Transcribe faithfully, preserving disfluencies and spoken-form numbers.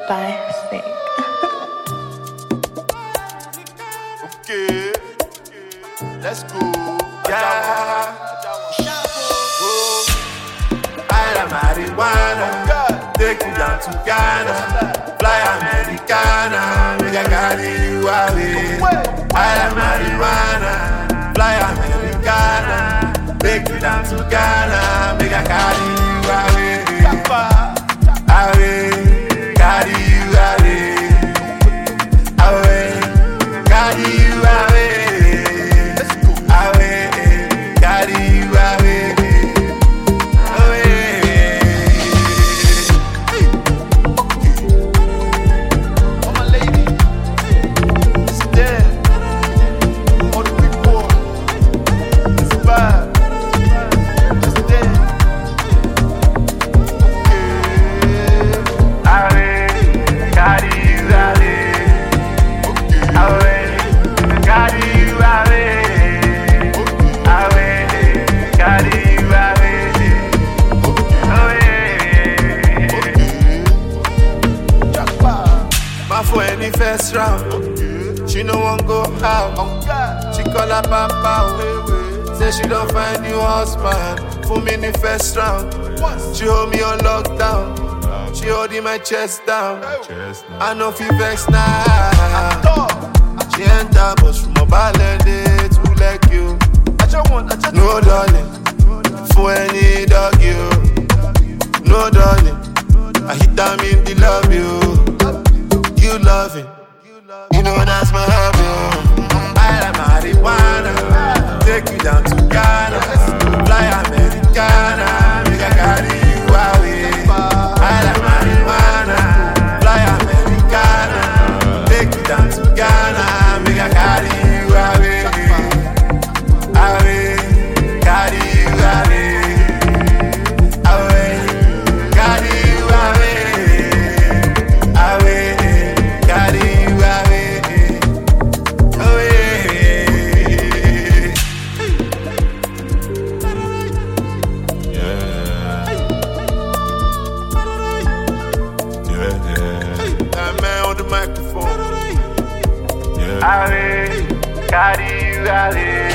by Sick. Okay, let's go. Yeah. Oh, I am marijuana. Take you down to Ghana. Fly Americana. Make I carry you away. I am marijuana. Fly Americana. Take you down to Ghana. Make I carry you away. Away. Carry you away. Away. Carry you away. Away. Carry you away. For any first round, okay. She no one go out. Okay. She call her papa, say she don't find new husband. For me in the first round, she hold me on lockdown. She holding my chest down. I know fi vex now. She enter bus from mobile and day to like you. No darling, for any dog you. No darling, I hit them in the love you. You love it, you know that's my hobby. I am marijuana, take you down to Ghana. Fly Americana, make I carry you away. I am marijuana, fly Americana. Take you down to Ghana, make I carry you away. Away, carry you away. Away, carry you away. Away. Microphone. Yeah. Away, carry you away.